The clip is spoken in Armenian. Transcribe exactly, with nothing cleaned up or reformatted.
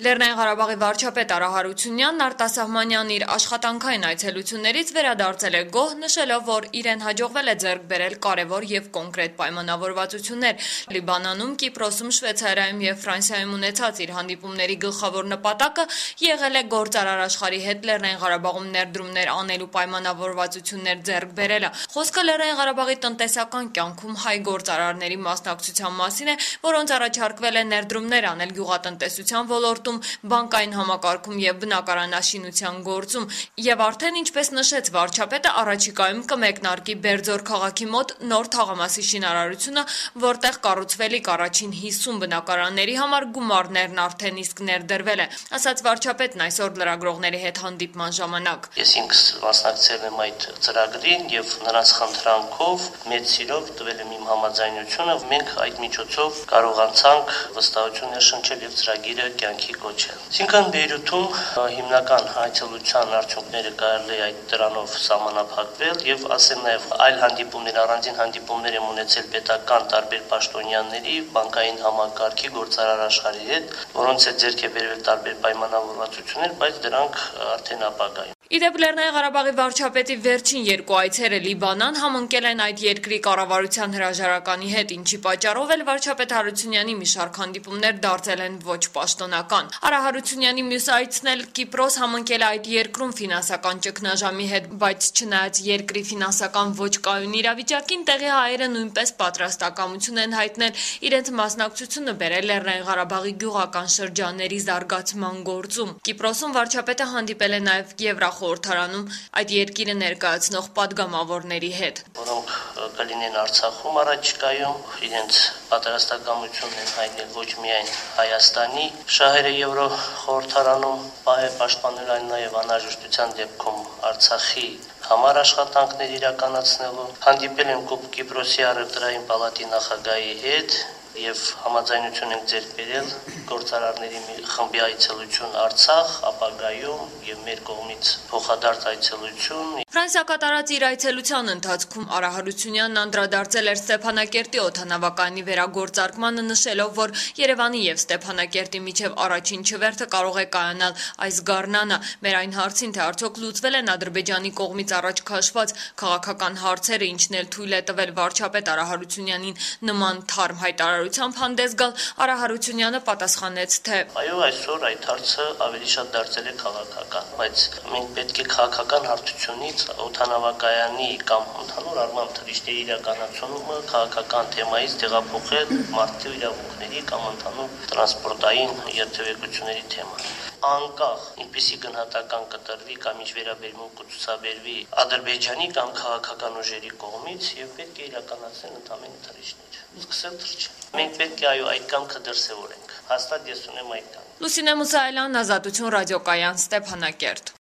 Լեռնային Ղարաբաղի վարչապետ Արա Հարությունյանն արտասահմանյան իր աշխատանքային այցելություններից վերադարձել է գոհ, նշելով, որ իրեն հաջողվել է ձեռք բերել կարևոր եւ կոնկրետ պայմանավորվածություններ։ Լիբանանում, Կիպրոսում, Շվեյցարիայում եւ Ֆրանսիայում ունեցած իր հանդիպումների գլխավոր նպատակը եղել է գործարար աշխարհի հետ Լեռնային Ղարաբաղում ներդրումներ անելու պայմանավորվածություններ ձեռք բերելը։ Խոսքը Լեռնային Ղարաբաղի տնտեսական կյանքում հայ գործարարների մասնակցության մասին է, որոնց առաջարկվել է ներդրումներ անել գյուղատնտեսության ոլորտում, բանկային համակարգում եւ բնակարանաշինության գործում, եւ արդեն ինչպես նշեց վարչապետը, առաջիկայում կմեկնարկի Բերձոր քաղաքի մոտ նոր թաղամասի շինարարությունը, որտեղ կառուցվելիք առաջին հիսուն բնակարանների համար գումարներն արդեն իսկ ներդրվել է, ասաց վարչապետն այսօր լրագրողների հետ հանդիպման ժամանակ։ Ես ինքս մասնակցել եմ այդ ծրագրին եւ նրանց խնդրանքով մեծ սիրով տվել եմ իմ համաձայնությունը։ Մենք այդ միջոցով կարողացանք վստահություն ներշնչել եւ ծրագիրը կյանքի կոչել։ Այսինքն Բեյրութում հիմնական այցելության արդյունքները կարելի է այդ դրանով սահմանափակվել եւ ասեմ նաեւ այլ հանդիպումներ, առանձին հանդիպումներ եմ ունեցել պետական տարբեր պաշտոնյաների, բանկային համակարգի, գործարար աշխարհի հետ, որոնց հետ ձեռք է բերվել տարբեր պայմանավորվածություններ, բայց դրանք արդեն ապագայում։ Իդեպ Լեռնային Ղարաբաղի վարչապետի վերջին երկու այցերը Լիբանան համընկել են այդ երկրի կառավարության հրաժարականի հետ, ինչի պատճառով էլ վարչապետ Հարությունյանի մի շարք հանդիպումներ դարձել են ոչ պաշտոնական։ Արա Հարությունյանի մյուս այցն էլ Կիպրոս համընկել է այդ երկրում ֆինանսական ճգնաժամի հետ, բայց չնայած երկրի ֆինանսական ոչ կայուն իրավիճակին, տեղի հայերը նույնպես պատրաստակամություն են հայտնել իրենց մասնակցությունը բերել Լեռնային Ղարաբաղի գյուղական շրջանների զարգացման գործում։ Կիպրոսում վարչապետը հանդիպել է նաև Եվրախորհրդարանում այդ երկիրը ներկայացնող падգամավորների հետ, որոնք կլինեն Արցախում առաջիկայում, իրենց պատրաստակամությունն են հայտնել ոչ միայն Հայաստանի շահերը Եվրոխորհրդարանում պաշտպանել, այլ նաև անհրաժեշտության դեպքում Արցախի համար աշխատանքներ իրականացնելու։ Հանդիպել եմ Կիպրոսի առևտրային պալատի նախագահի հետ եւ համաձայնություն ենք ձեռք բերել գործարարների մի խմբի այցելություն Արցախ, ապագայում եւ մեր կողմից փոխադարձ այցելություն։ Ֆրանսիա կատարած իր այցելության ընթացքում Արա Հարությունյանն անդրադարձել էր Ստեփանակերտի օդանավակայանի վերագործարկմանը, նշելով, որ Երևանի եւ Ստեփանակերտի միջև առաջին չվերթը կարող է կայանալ այս գարնանը։ Մեր այն հարցին, թե արդյոք լուծվել են Ադրբեջանի կողմից առաջ քաշված քաղաքական հարցերը, ինչն էլ թույլ է տվել վարչապետ Արա Հարությունյանին նման թարմ հայտարարությամբ հանդես գալ, Արա Հարությունյանը պատասխանեց, թե այո, այսօր այդ հարցը ավելի շատ դարձել է քաղաքական, բայց մենք պետք է քաղաքական հարթությունից օդանավակայանի կամ ընդհանուր առմամբ թռիչքների իրականացումը քաղաքական թեմայից տեղափոխել մարդու իրավունքների կամ ընդհանուր տրանսպորտային երթևեկությունների թեման։ Անկախ ինչպիսի գնահատական կտրվի կամ ինչ վերաբերմունք կցուցաբերվի Ադրբեջանի կամ քաղաքական ուժերի կողմից եւ պետք է իրականացնել ընդհանուր թռիչքներ։ Սկսել թռչել։ Մենք պետք է այո այդ կամքը դրսևորենք։ Հաստատ ես ունեմ այդ կամքը։ Լուսինե Մուսայելյան, Ազատություն ռադիոկայան, Ստեփանակերտ։